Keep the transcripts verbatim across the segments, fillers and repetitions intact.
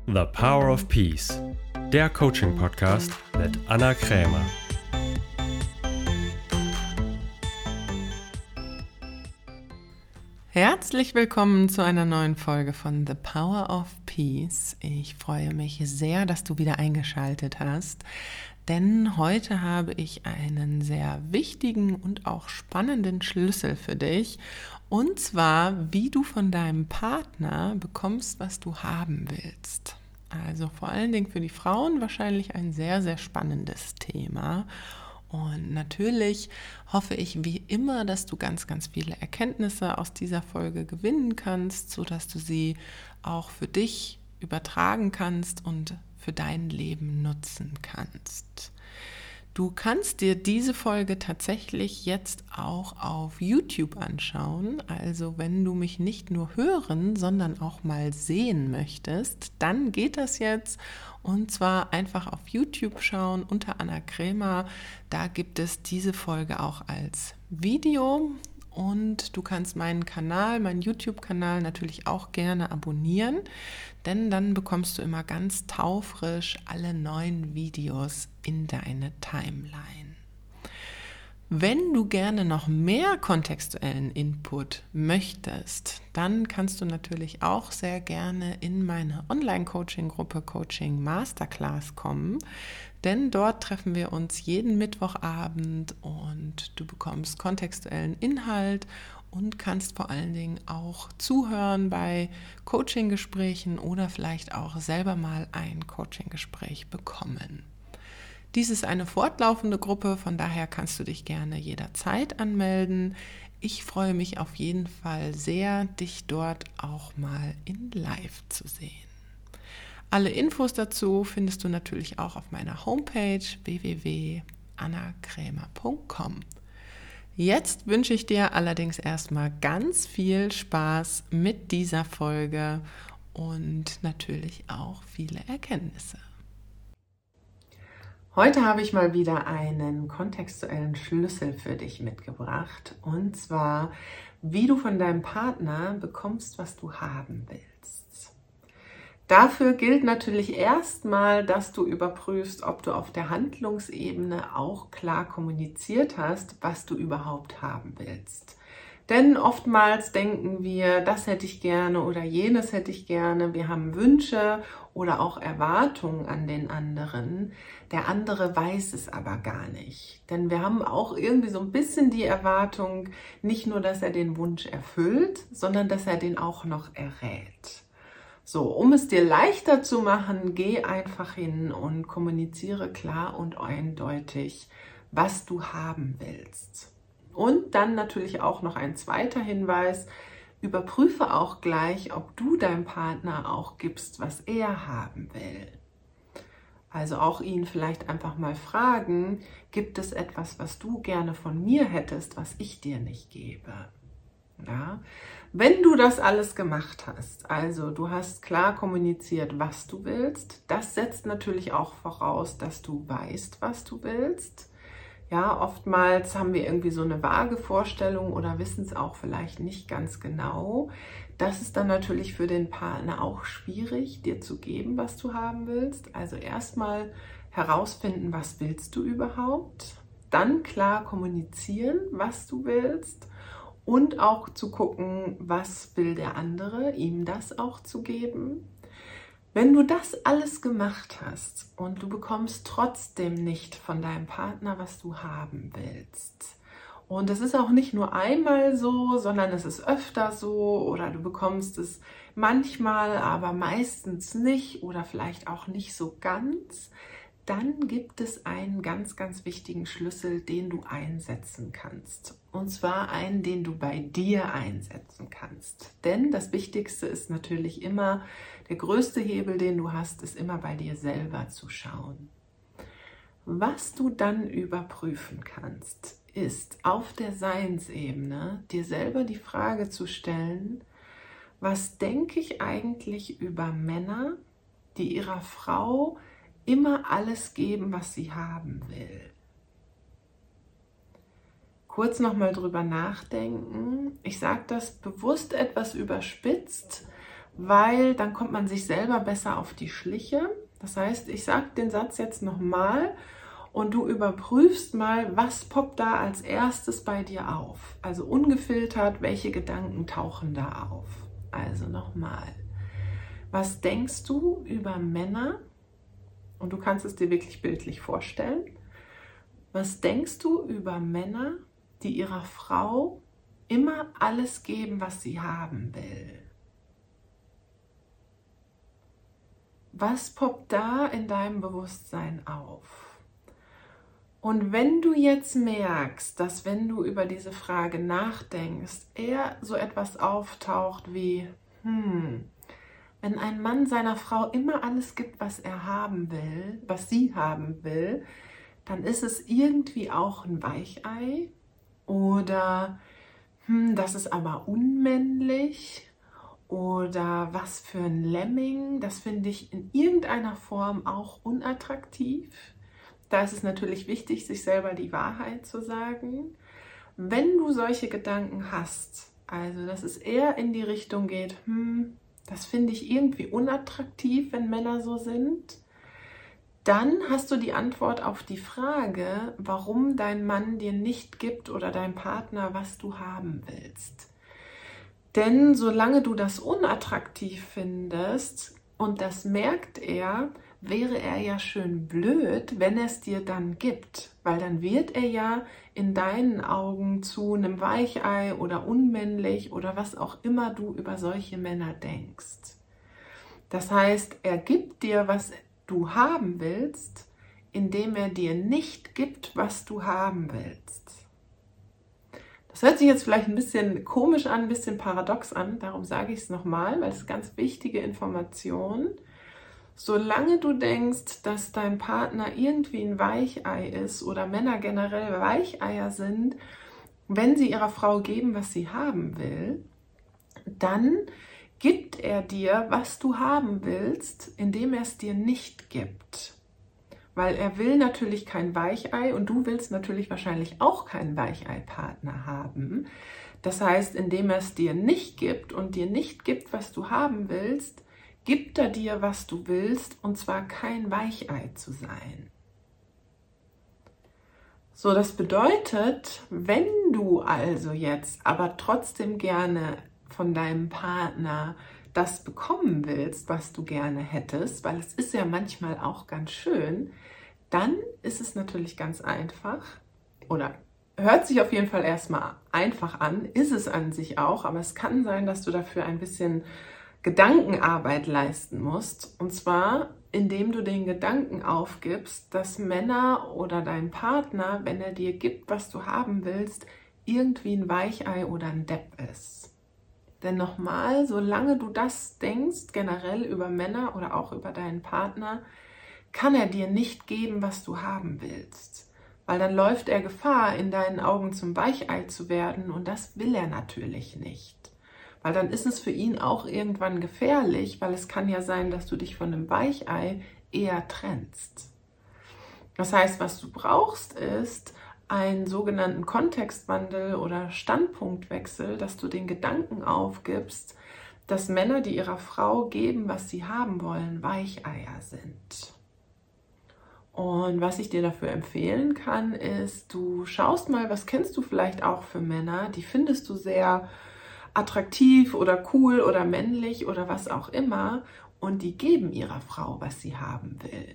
The Power of Peace, der Coaching-Podcast mit Anna Krämer. Herzlich willkommen zu einer neuen Folge von The Power of Peace. Ich freue mich sehr, dass du wieder eingeschaltet hast, denn heute habe ich einen sehr wichtigen und auch spannenden Schlüssel für dich, und zwar, wie du von deinem Partner bekommst, was du haben willst. Also vor allen Dingen für die Frauen wahrscheinlich ein sehr, sehr spannendes Thema. Und natürlich hoffe ich wie immer, dass du ganz, ganz viele Erkenntnisse aus dieser Folge gewinnen kannst, sodass du sie auch für dich übertragen kannst und für dein Leben nutzen kannst. Du kannst dir diese Folge tatsächlich jetzt auch auf YouTube anschauen. Also wenn du mich nicht nur hören, sondern auch mal sehen möchtest, dann geht das jetzt. Und zwar einfach auf YouTube schauen unter Anna Krämer. Da gibt es diese Folge auch als Video. Und du kannst meinen Kanal, meinen YouTube-Kanal natürlich auch gerne abonnieren, denn dann bekommst du immer ganz taufrisch alle neuen Videos in deine Timeline. Wenn du gerne noch mehr kontextuellen Input möchtest, dann kannst du natürlich auch sehr gerne in meine Online-Coaching-Gruppe Coaching Masterclass kommen, denn dort treffen wir uns jeden Mittwochabend und du bekommst kontextuellen Inhalt und kannst vor allen Dingen auch zuhören bei Coaching-Gesprächen oder vielleicht auch selber mal ein Coaching-Gespräch bekommen. Dies ist eine fortlaufende Gruppe, von daher kannst du dich gerne jederzeit anmelden. Ich freue mich auf jeden Fall sehr, dich dort auch mal in Live zu sehen. Alle Infos dazu findest du natürlich auch auf meiner Homepage w w w punkt anna krämer punkt com. Jetzt wünsche ich dir allerdings erstmal ganz viel Spaß mit dieser Folge und natürlich auch viele Erkenntnisse. Heute habe ich mal wieder einen kontextuellen Schlüssel für dich mitgebracht, und zwar, wie du von deinem Partner bekommst, was du haben willst. Dafür gilt natürlich erstmal, dass du überprüfst, ob du auf der Handlungsebene auch klar kommuniziert hast, was du überhaupt haben willst. Denn oftmals denken wir, das hätte ich gerne oder jenes hätte ich gerne. Wir haben Wünsche oder auch Erwartungen an den anderen. Der andere weiß es aber gar nicht. Denn wir haben auch irgendwie so ein bisschen die Erwartung, nicht nur, dass er den Wunsch erfüllt, sondern dass er den auch noch errät. So, um es dir leichter zu machen, geh einfach hin und kommuniziere klar und eindeutig, was du haben willst. Und dann natürlich auch noch ein zweiter Hinweis, überprüfe auch gleich, ob du deinem Partner auch gibst, was er haben will. Also auch ihn vielleicht einfach mal fragen, gibt es etwas, was du gerne von mir hättest, was ich dir nicht gebe? Ja? Wenn du das alles gemacht hast, also du hast klar kommuniziert, was du willst, das setzt natürlich auch voraus, dass du weißt, was du willst. Ja, oftmals haben wir irgendwie so eine vage Vorstellung oder wissen es auch vielleicht nicht ganz genau. Das ist dann natürlich für den Partner auch schwierig, dir zu geben, was du haben willst. Also erstmal herausfinden, was willst du überhaupt? Dann klar kommunizieren, was du willst. Und auch zu gucken, was will der andere, ihm das auch zu geben. Wenn du das alles gemacht hast und du bekommst trotzdem nicht von deinem Partner, was du haben willst, und es ist auch nicht nur einmal so, sondern es ist öfter so, oder du bekommst es manchmal, aber meistens nicht oder vielleicht auch nicht so ganz, dann gibt es einen ganz, ganz wichtigen Schlüssel, den du einsetzen kannst. Und zwar einen, den du bei dir einsetzen kannst. Denn das Wichtigste ist natürlich immer, der größte Hebel, den du hast, ist immer bei dir selber zu schauen. Was du dann überprüfen kannst, ist auf der Seinsebene dir selber die Frage zu stellen, was denke ich eigentlich über Männer, die ihrer Frau immer alles geben, was sie haben will. Kurz nochmal drüber nachdenken. Ich sage das bewusst etwas überspitzt, weil dann kommt man sich selber besser auf die Schliche. Das heißt, ich sage den Satz jetzt nochmal und du überprüfst mal, was poppt da als erstes bei dir auf. Also ungefiltert, welche Gedanken tauchen da auf. Also nochmal. Was denkst du über Männer? Und du kannst es dir wirklich bildlich vorstellen. Was denkst du über Männer, die ihrer Frau immer alles geben, was sie haben will? Was poppt da in deinem Bewusstsein auf? Und wenn du jetzt merkst, dass wenn du über diese Frage nachdenkst, eher so etwas auftaucht wie, hm, wenn ein Mann seiner Frau immer alles gibt, was er haben will, was sie haben will, dann ist es irgendwie auch ein Weichei oder hm, das ist aber unmännlich oder was für ein Lemming, das finde ich in irgendeiner Form auch unattraktiv. Da ist es natürlich wichtig, sich selber die Wahrheit zu sagen. Wenn du solche Gedanken hast, also dass es eher in die Richtung geht, hm, das finde ich irgendwie unattraktiv, wenn Männer so sind, dann hast du die Antwort auf die Frage, warum dein Mann dir nicht gibt oder dein Partner, was du haben willst. Denn solange du das unattraktiv findest und das merkt er, wäre er ja schön blöd, wenn er es dir dann gibt, weil dann wird er ja in deinen Augen zu einem Weichei oder unmännlich oder was auch immer du über solche Männer denkst. Das heißt, er gibt dir, was du haben willst, indem er dir nicht gibt, was du haben willst. Das hört sich jetzt vielleicht ein bisschen komisch an, ein bisschen paradox an, darum sage ich es nochmal, weil es ganz wichtige Information. Solange du denkst, dass dein Partner irgendwie ein Weichei ist oder Männer generell Weicheier sind, wenn sie ihrer Frau geben, was sie haben will, dann gibt er dir, was du haben willst, indem er es dir nicht gibt. Weil er will natürlich kein Weichei und du willst natürlich wahrscheinlich auch keinen Weichei-Partner haben. Das heißt, indem er es dir nicht gibt und dir nicht gibt, was du haben willst, gibt er dir, was du willst, und zwar kein Weichei zu sein. So, das bedeutet, wenn du also jetzt aber trotzdem gerne von deinem Partner das bekommen willst, was du gerne hättest, weil es ist ja manchmal auch ganz schön, dann ist es natürlich ganz einfach oder hört sich auf jeden Fall erstmal einfach an, ist es an sich auch, aber es kann sein, dass du dafür ein bisschen Gedankenarbeit leisten musst, und zwar indem du den Gedanken aufgibst, dass Männer oder dein Partner, wenn er dir gibt, was du haben willst, irgendwie ein Weichei oder ein Depp ist. Denn nochmal, solange du das denkst, generell über Männer oder auch über deinen Partner, kann er dir nicht geben, was du haben willst. Weil dann läuft er Gefahr, in deinen Augen zum Weichei zu werden, und das will er natürlich nicht. Weil dann ist es für ihn auch irgendwann gefährlich, weil es kann ja sein, dass du dich von einem Weichei eher trennst. Das heißt, was du brauchst, ist einen sogenannten Kontextwandel oder Standpunktwechsel, dass du den Gedanken aufgibst, dass Männer, die ihrer Frau geben, was sie haben wollen, Weicheier sind. Und was ich dir dafür empfehlen kann, ist, du schaust mal, was kennst du vielleicht auch für Männer, die findest du sehr attraktiv oder cool oder männlich oder was auch immer, und die geben ihrer Frau, was sie haben will.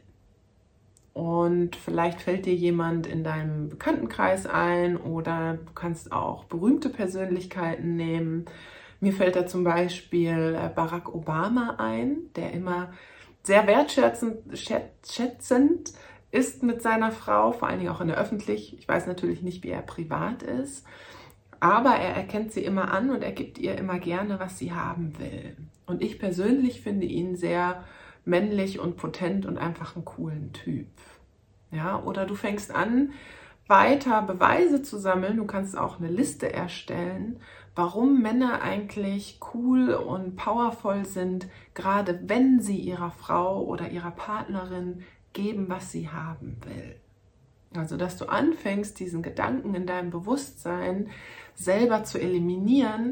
Und vielleicht fällt dir jemand in deinem Bekanntenkreis ein oder du kannst auch berühmte Persönlichkeiten nehmen. Mir fällt da zum Beispiel Barack Obama ein, der immer sehr wertschätzend schätzend ist mit seiner Frau, vor allen Dingen auch in der Öffentlichkeit. Ich weiß natürlich nicht, wie er privat ist, aber er erkennt sie immer an und er gibt ihr immer gerne, was sie haben will. Und ich persönlich finde ihn sehr männlich und potent und einfach einen coolen Typ. Ja, oder du fängst an, weiter Beweise zu sammeln. Du kannst auch eine Liste erstellen, warum Männer eigentlich cool und powervoll sind, gerade wenn sie ihrer Frau oder ihrer Partnerin geben, was sie haben will. Also, dass du anfängst, diesen Gedanken in deinem Bewusstsein selber zu eliminieren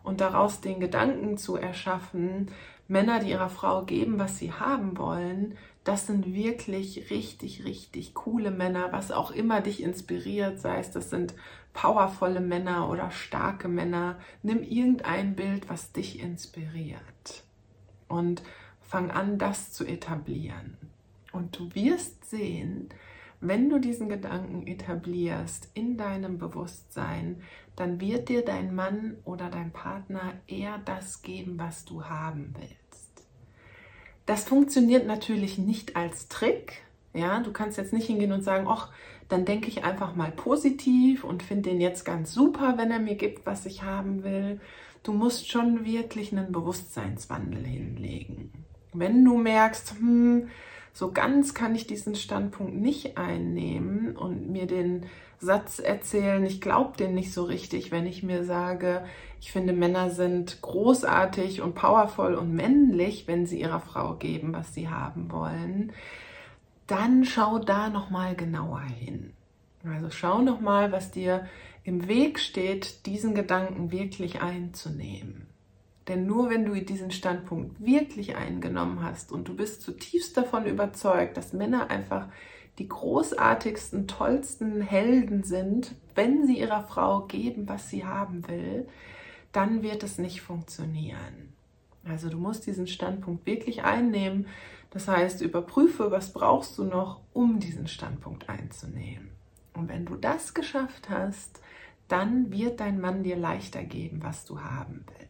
und daraus den Gedanken zu erschaffen, Männer, die ihrer Frau geben, was sie haben wollen, das sind wirklich richtig, richtig coole Männer, was auch immer dich inspiriert, sei es, das sind powervolle Männer oder starke Männer. Nimm irgendein Bild, was dich inspiriert und fang an, das zu etablieren. Und du wirst sehen, wenn du diesen Gedanken etablierst in deinem Bewusstsein, dann wird dir dein Mann oder dein Partner eher das geben, was du haben willst. Das funktioniert natürlich nicht als Trick. Ja, du kannst jetzt nicht hingehen und sagen, ach, dann denke ich einfach mal positiv und finde den jetzt ganz super, wenn er mir gibt, was ich haben will. Du musst schon wirklich einen Bewusstseinswandel hinlegen. Wenn du merkst, hm, so ganz kann ich diesen Standpunkt nicht einnehmen und mir den Satz erzählen, ich glaube den nicht so richtig, wenn ich mir sage, ich finde Männer sind großartig und powervoll und männlich, wenn sie ihrer Frau geben, was sie haben wollen, dann schau da nochmal genauer hin. Also schau nochmal, was dir im Weg steht, diesen Gedanken wirklich einzunehmen. Denn nur wenn du diesen Standpunkt wirklich eingenommen hast und du bist zutiefst davon überzeugt, dass Männer einfach die großartigsten, tollsten Helden sind, wenn sie ihrer Frau geben, was sie haben will, dann wird es nicht funktionieren. Also du musst diesen Standpunkt wirklich einnehmen. Das heißt, überprüfe, was brauchst du noch, um diesen Standpunkt einzunehmen. Und wenn du das geschafft hast, dann wird dein Mann dir leichter geben, was du haben willst.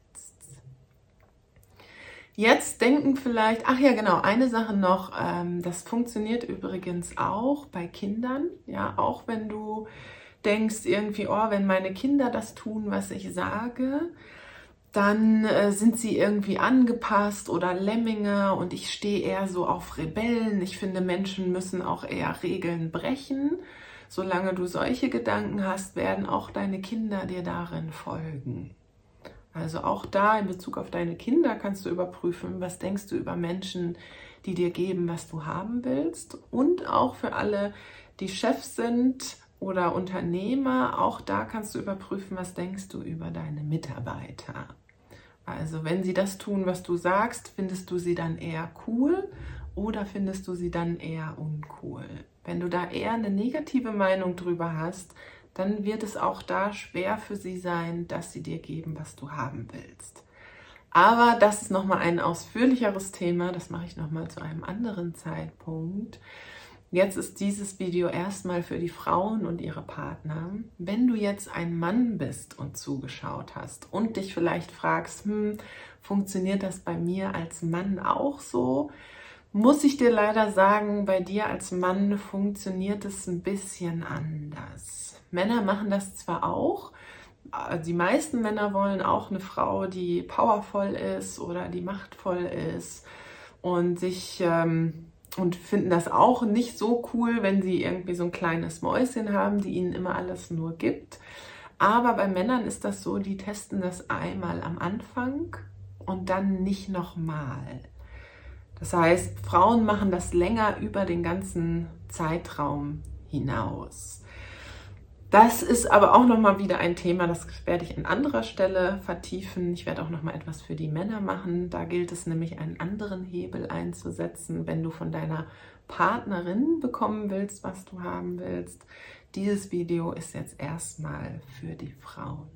Jetzt denken vielleicht, ach ja genau, eine Sache noch, ähm, das funktioniert übrigens auch bei Kindern, ja, auch wenn du denkst irgendwie, oh, wenn meine Kinder das tun, was ich sage, dann äh, sind sie irgendwie angepasst oder Lemminge und ich stehe eher so auf Rebellen. Ich finde, Menschen müssen auch eher Regeln brechen. Solange du solche Gedanken hast, werden auch deine Kinder dir darin folgen. Also auch da in Bezug auf deine Kinder kannst du überprüfen, was denkst du über Menschen, die dir geben, was du haben willst. Und auch für alle, die Chefs sind oder Unternehmer, auch da kannst du überprüfen, was denkst du über deine Mitarbeiter. Also wenn sie das tun, was du sagst, findest du sie dann eher cool oder findest du sie dann eher uncool? Wenn du da eher eine negative Meinung drüber hast, dann wird es auch da schwer für sie sein, dass sie dir geben, was du haben willst. Aber das ist nochmal ein ausführlicheres Thema, das mache ich nochmal zu einem anderen Zeitpunkt. Jetzt ist dieses Video erstmal für die Frauen und ihre Partner. Wenn du jetzt ein Mann bist und zugeschaut hast und dich vielleicht fragst, hm, funktioniert das bei mir als Mann auch so? Muss ich dir leider sagen, bei dir als Mann funktioniert es ein bisschen anders. Männer machen das zwar auch, die meisten Männer wollen auch eine Frau, die powervoll ist oder die machtvoll ist und sich ähm, und finden das auch nicht so cool, wenn sie irgendwie so ein kleines Mäuschen haben, die ihnen immer alles nur gibt. Aber bei Männern ist das so, die testen das einmal am Anfang und dann nicht nochmal. Das heißt, Frauen machen das länger über den ganzen Zeitraum hinaus. Das ist aber auch nochmal wieder ein Thema, das werde ich an anderer Stelle vertiefen. Ich werde auch nochmal etwas für die Männer machen. Da gilt es nämlich, einen anderen Hebel einzusetzen, wenn du von deiner Partnerin bekommen willst, was du haben willst. Dieses Video ist jetzt erstmal für die Frauen.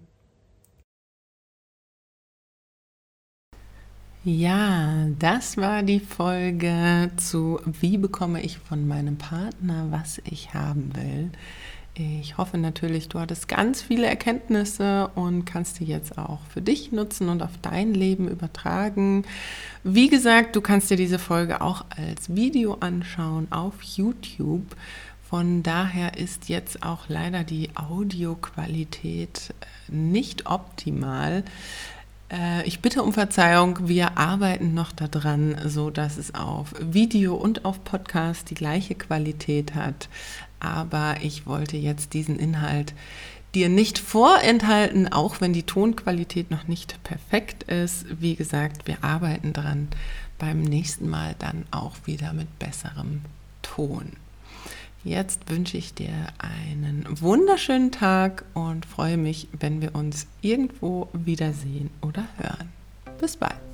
Ja, das war die Folge zu Wie bekomme ich von meinem Partner, was ich haben will. Ich hoffe natürlich, du hattest ganz viele Erkenntnisse und kannst die jetzt auch für dich nutzen und auf dein Leben übertragen. Wie gesagt, du kannst dir diese Folge auch als Video anschauen auf YouTube. Von daher ist jetzt auch leider die Audioqualität nicht optimal. Ich bitte um Verzeihung, wir arbeiten noch daran, so dass es auf Video und auf Podcast die gleiche Qualität hat. Aber ich wollte jetzt diesen Inhalt dir nicht vorenthalten, auch wenn die Tonqualität noch nicht perfekt ist. Wie gesagt, wir arbeiten dran, beim nächsten Mal dann auch wieder mit besserem Ton. Jetzt wünsche ich dir einen wunderschönen Tag und freue mich, wenn wir uns irgendwo wiedersehen oder hören. Bis bald.